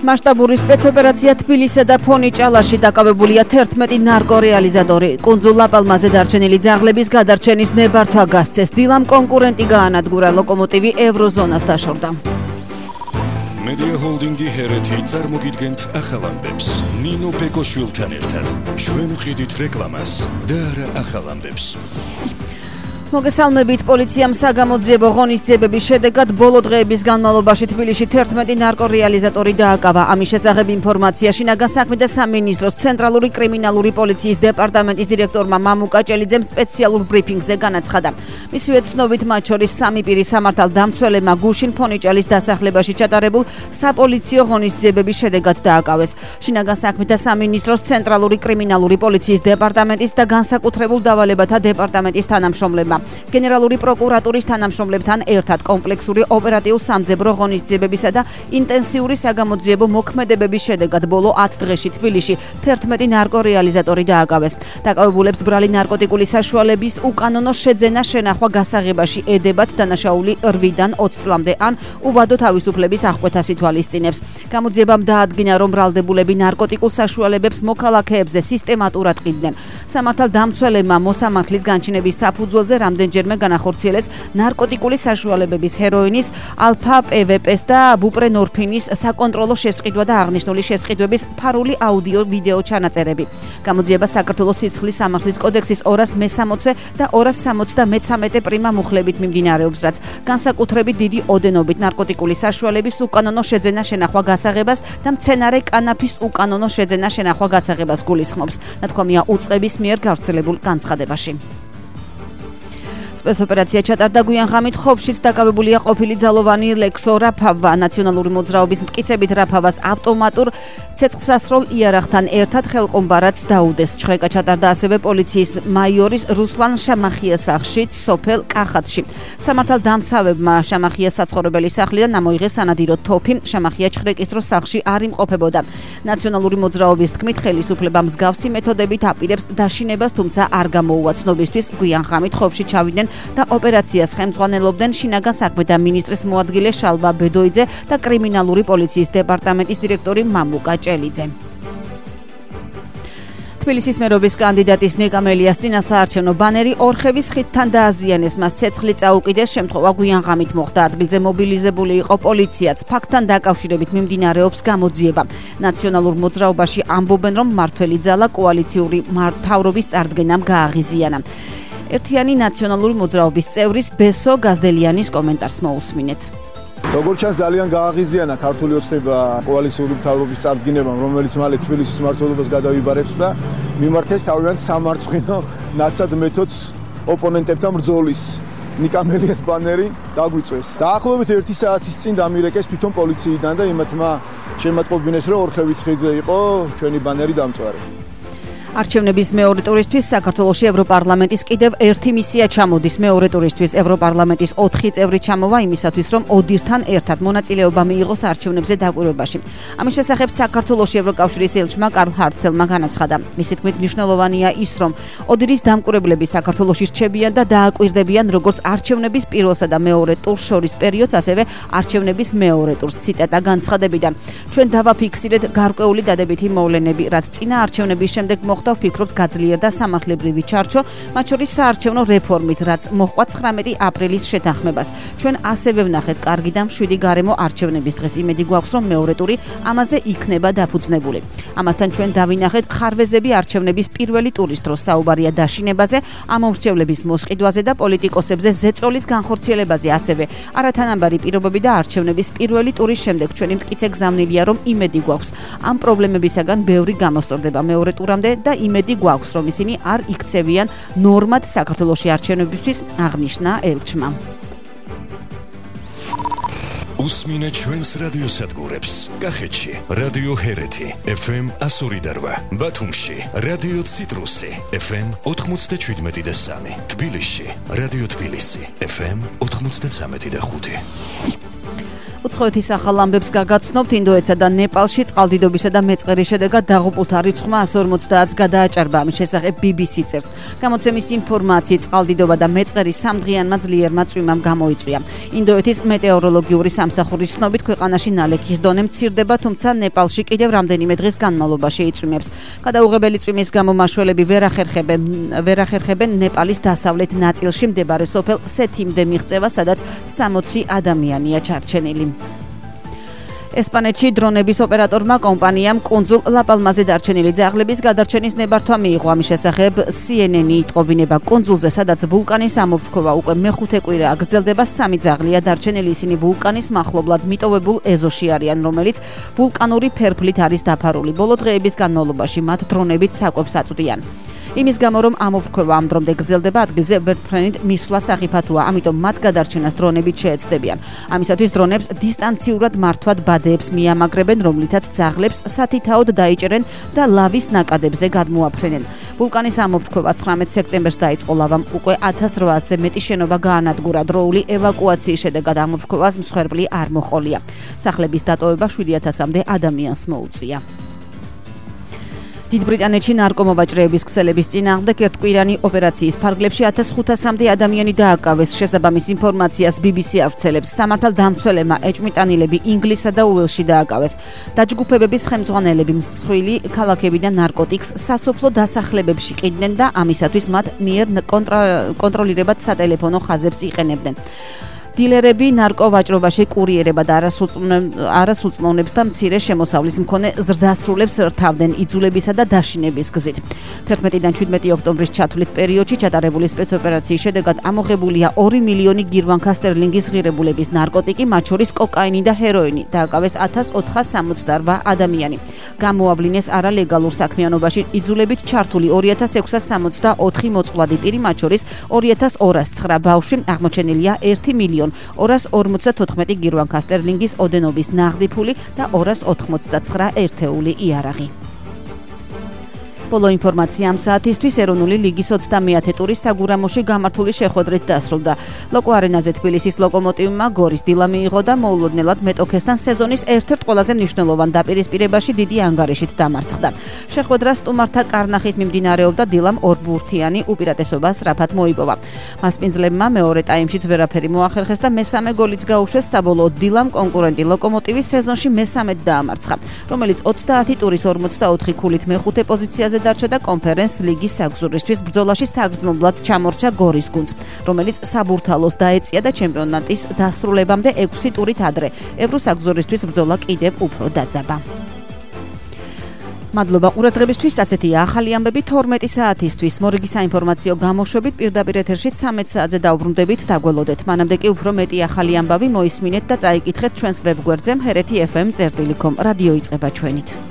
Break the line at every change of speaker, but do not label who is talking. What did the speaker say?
მასშტაბური სპეცოპერაცია თბილისსა და ფონიჭალაში დაკავებულია 11 ნარკორეალიზატორი. კუნძულ ლა-პალმაზე დარჩენილი ძაღლების გადარჩენის ნებართვა გასცეს. დილამ კონკურენტი გაანადგურა, ლოკომოტივი ევროზონას დაშორდა.
Media Holding-ი ჰერეთი წარმოგიდგენთ ახალ ამბებს. ნინო ბეკოშვილთან ერთად ჩვენ ვყიდით რეკლამას და არა ახალ ამბებს.
მოგესალმებით, პოლიციამ საგამოძიებო ღონისძიებების შედეგად ბოლო დღეების განმავლობაში თბილისში 11 ნარკორეალიზატორი დააკავა. ამის შესახებ ინფორმაცია შინაგან საქმეთა სამინისტროს ცენტრალური კრიმინალური პოლიციის დეპარტამენტის დირექტორმა მამუკა ჭელიძემ სპეციალურ ბრიფინგზე განაცხადა. მისივე ცნობით, მათ შორის სამი პირი სამართალდამცველებმა გუშინ ფონიჭალის დასახლებაში ჩატარებულ საპოლიციო ღონისძიებების შედეგად დააკავეს. შინაგან საქმეთა სამინისტროს ცენტრალური კრიმინალური პოლიციის დეპარტამენტის და განსაკუთრებულ დავალებათა დეპარტამენტის თანამშრომლებმა გენერალური პროკურატურის თანამშრომლებთან ერთად კომპლექსური ოპერატიულ-სამძებრო ღონისძიებებისა და ინტენსიური საგამოძიებო მოქმედებების შედეგად ბოლო 10 დღეში თბილისში 11 ნარკორეალიზატორი დააკავეს. დაკავებულებს ბრალი ნარკოტიკული საშუალების უკანონო შეძენა შენახვა გასაღებაში ედებათ დანაშაული 8-დან 20 წლამდე ან უვადო თავისუფლების აღკვეთას ითვალისწინებს. გამოძიებამ დაადგინა, რომ ბრალდებულები ნარკოტიკულ საშუალებებს მოქალაქეებზე სისტემატურად ყიდნენ. სამართალდამცველებმა მოსამართლის განჩინების საფუძველზე რამდენჯერმე განახორციელეს ნარკოტიკული საშუალებების ჰეროინის, ალფა პვპ-ს და ბუპრენორფინის საკონტროლო შესყიდვა და აღნიშნული შესყიდვების ფარული აუდიო-ვიდეო ჩანაწერები. გამოძიება საქართველოს სისხლის სამართლის კოდექსის 260 და 273 პრიმა მუხლებით მიმდინარეობს, რაც განსაკუთრებით დიდი ოდენობით ნარკოტიკული საშუალების უკანონო შეძენა შენახვა გასაღებას და მცენარე კანაფის უკანონო შეძენა შენახვა გასაღებას გულისხმობს. ნათქვამია უწყების მიერ გავრცელებულ განცხადებაში. სპეცოპერაცია ჩატარდა გვიან ღამით ხობშიც დაკავებულია ყოფილი ძალოვანი ლექსო რაფავა. ნაციონალური მოძრაობის მტკიცებით რაფავას ავტომატურ ცეცხლსასროლ იარაღთან ერთად ხელყომბარაც დაუდეს. ჩხრეკა ჩატარდა ასევე პოლიციის მაიორის რუსლან შამახიას სახლშიც სოფელ კახათში. სამართალდამცავებმა შამახიას საცხოვრებელი სახლიდან ამოიღეს სანადირო თოფი. შამახია ჩხრეკის დროს სახლში არ იმყოფებოდა. ნაციონალური მოძრაობის თქმით, ხელისუფლება მსგავსი მეთოდებით აპირებს დაშინებას, თუმცა არ გამოუვა. ცნობისთვის გვიან ღამით ხობში ჩავიდნენ და ოპერაციას ხელმძღვანელობდნენ შინაგან საქმეთა მინისტრის მოადგილე შალვა ბედოიძე და კრიმინალური პოლიციის დეპარტამენტის დირექტორი მამუკა ჭელიძე. თბილისის მერობის კანდიდატის ნიკა მელიას წინა საარჩევნო ბანერი ორხევის ხიდთან დააზიანეს, მას ცეცხლი წაუკიდეს. შემთხვევა გვიან ღამით მოხდა. ადგილზე მობილიზებული იყო პოლიციაც. ფაქტთან დაკავშირებით მიმდინარეობს გამოძიება. ნაციონალურ მოძრაობაში ამბობენ, რომ მმართველი ძალა კოალიციური მთავრობის წარდგენამ გააღიზიანა. ერთიანი ნაციონალური მოძრაობის წევრის ბესო გაზდელიანის კომენტარს მოусმინეთ.
როგორც ჩანს, ძალიან გააღიზიანა ქართული ოცნება კოალიციური მთავრობის წარდგინებამ, რომელიც მალე თბილისის მმართველობას გადავიბარებს და მიმართეს თავიანთ სამარცხვინო ნაცად მეთოდს ოპონენტებთან ბრძოლის. ნიკა მელიას ბანერი დაგვიწვეს. დაახლოებით 1 საათის წინ დამირეკეს თვითონ პოლიციიდან და იმათმა შემატყობინეს, რომ ორხევის ხიდზე იყო ჩვენი ბანერი დამწვარი.
არჩევნების მეორე ტურისთვის საქართველოში ევროპარლამენტის კიდევ ერთი მისია ჩამოდის. მეორე ტურისთვის ევროპარლამენტის 4 წევრი ჩამოვა იმისათვის, რომ ოდირთან ერთად მონაწილეობა მიიღოს არჩევნებზე დაკვირვებაში. ამის შესახებ საქართველოში ევროკავშირის ელჩმა კარლ ჰარცელმა განაცხადა. მისი თქმით, მნიშვნელოვანია ის, რომ ოდირის დამკვირვებლები საქართველოში რჩებიან და დააკვირდებიან როგორც არჩევნების პირველსა და მეორე ტურს შორის პერიოდს, ასევე არჩევნების მეორე ტურს. ციტატა განცხადებიდან. ჩვენ დავაფიქსირეთ გარკვეული დადებითი მოვლენები, რაც წინა არჩევნების შემდეგ მოხდა, ვფიქრობთ გაძლიერდა სამართლებრივი ჩარჩო, მათ შორის საარჩევნო რეფორმით, რაც მოჰყვა 19 აპრილის შეთანხმებას. ჩვენ ასევე ვნახეთ კარგი და მშვიდი გარემო არჩევნების დღეს. იმედი გვაქვს, რომ მეორე ტური ამაზე იქნება დაფუძნებული. ამასთან ჩვენ დავინახეთ ხარვეზები არჩევნების პირველი ტურის დროს. საუბარია დაშინებაზე, ამომრჩევლების მოსყიდვაზე და პოლიტიკოსებზე ზეწოლის განხორციელებაზე, ასევე არათანაბარი პირობები და არჩევნების პირველი ტურის შემდეგ ჩვენი მტკიცე გზავნილია, რომ იმედი გვაქვს ამ პრობლემებისაგან ბევრი გამოსწორდება მეორე ტურამდე და იმედი გვაქვს, რომ ისინი არ იქცევიან ნორმად საქართველოში არჩევნებისთვის, აღნიშნა ელჩმა.
უსმინეთ ჩვენს რადიოსადგურებს. კახეთში რადიო ჰერეთი FM 102.8, ბათუმში რადიო ციტრუსი FM 97.3, თბილისში რადიო თბილისი FM 93.5.
უცხოეთის ახალ ამბებს გაგაცნობთ. ინდოეთსა და ნეპალში წყალდიდობისა და მეწყერის შედეგად დაღუპულთა რიცხვმა 150-ს გადააჭარბა. ამის შესახებ BBC წერს. გამოცემის ინფორმაციით წყალდიდობა და მეწყერი სამდღიანმა ძლიერმა წვიმამ გამოიწვია. ინდოეთის მეტეოროლოგიური სამსახურის ცნობით ქვეყანაში ნალექის დონე მცირდება, თუმცა ნეპალში კიდევ რამდენიმე დღის განმავლობაში იწვიმებს. გადაუღებელი წვიმის გამო მაშველები ვერ ახერხებენ ნეპალის დასავლეთ ნაწილში მდებარე სოფელ სეთიმდე მიღწევა, სადაც 60 ადამიანია ჩარჩენილი. ესპანეთში დრონების ოპერატორმა კომპანიამ კუნძულ ლა-პალმაზე დარჩენილი ძაღლების გადარჩენის ნებართვა მიიღო. ამის შესახებ CNN-ი იტყობინება კუნძულზე, სადაც ვულკანის ამოფრქვევა უკვე მეხუთე კვირაა გრძელდება. 3 ძაღლია დარჩენილი, ისინი ვულკანის მახლობლად მიტოვებულ ეზოში არიან, რომელიც ვულკანური ფერფლით არის დაფარული. ბოლო დღეების განმავლობაში მათ დრონებით საკვებს აწვდიან. იმის გამო, რომ ამოფრქვევა ამ დრომდე გრძელდება, ადგილზე ვერტმფრენით მისვლა სახიფათოა, ამიტომ მათ გადარჩენას დრონებით შეეცდებიან. ამისათვის დრონებს დისტანციურად მართვად ბადეებს მიამაგრებენ, რომლითაც ძაღლებს სათითაოდ დაიჭერენ და ლავის ნაკადებზე გადმოაფრენენ. ვულკანის ამოფრქვევა 19 სექტემბერს დაიწყო, ლავამ უკვე 1800-ზე მეტი შენობა გაანადგურა. დროული ევაკუაციის შედეგად ამოფრქვევას მსხვერპლი არ მოჰყოლია. სახლების დატოვება 7000-მდე ადამიანს მოუწია. დიდ ბრიტანეთში ნარკომოვაჭრეების ქსელების წინააღმდეგ ერთკვირიანი ოპერაციის ფარგლებში 1500-მდე ადამიანი დააკავეს. შესაბამის ინფორმაციას BBC ავრცელებს. სამართალდამცველებმა ეჭვმიტანილები ინგლისსა და უელსში დააკავეს. დაჯგუფებების ხელმძღვანელები მსხვილი ქალაქებიდან ნარკოტიკს სასოფლო დასახლებებში ყიდნენ და ამისათვის მათ მიერ კონტროლირებად სატელეფონო ხაზებს იყენებდნენ. დილერები ნარკოვაჭრობაში კურიერება და არასრულწლოვნებს და მცირე შემოსავლის მქონე ზრდასრულებს რთავდნენ იძულებისა და დაშინების გზით. 11-დან 17 ოქტომბრის ჩათვლით პერიოდში ჩატარებული სპეცოპერაციის შედეგად ამოღებულია 2 მილიონი გირვანქა სტერლინგის ღირებულების ნარკოტიკი, მათ შორის კოკაინი და ჰეროინი. დააკავეს 1468 ადამიანი. გამოავლინეს არალეგალურ საქმიანობაში იძულებით ჩართული 2664 მოწყვლადი პირი, მათ შორის 2209 ბავშვი. აღმოჩენილია 1 მილიონ 254 გირვანქა სტერლინგის ოდენობის ნაღდი ფული და 289 ერთეული იარაღი. ბოლო ინფორმაცია ამ საათისთვის. ეროვნული ლიგის 30-ე ტურის საგურამოში გამართული შეხვედრით დასრულდა. ლოკო არენაზე თბილისის ლოკომოტივმა გორის დილა მიიღო და მოულოდნელად მეტოქესთან სეზონის ერთ-ერთ ყველაზე მნიშვნელოვან დაპირისპირებაში დიდი ანგარიშით დამარცხდა. შეხვედრა სტუმართა კარნახით მიმდინარეობდა, დილამ ორბურთიანი უპირატესობა სწრაფად მოიპოვა. მასპინძლებმა მეორე ტაიმშიც ვერაფერი მოახერხეს და მესამე გოლიც გაუშვეს. საბოლოოდ დილამ კონკურენტი ლოკომოტივი სეზონში მესამედ დაამარცხა, რომელიც 30 ტურის 44 ქულით მეხუთე პოზიციაზე დარჩა და კონფერენს ლიგის საგზურისთვის ბრძოლაში საგრძნობლად ჩამორჩა გორის გუნდს, რომელიც საბურთალოს დაეწია და ჩემპიონატის დასრულებამდე 6 ტურით ადრე. ევროსაგზურისთვის ბრძოლა კიდევ უფრო დაძაბა. მადლობა ყურადღებისთვის. ასეთია ახალი ამბები 12 საათისთვის. მორიგი საინფორმაციო გამოშვებით პირდაპირ ეთერში 13 საათზე დავბრუნდებით. დაგველოდეთ. მანამდე კი უფრო მეტი ახალი ამბავი მოისმინეთ და წაიკითხეთ ჩვენს ვებგვერდზე mhereti.fm.com. რადიო იწყება ჩვენით.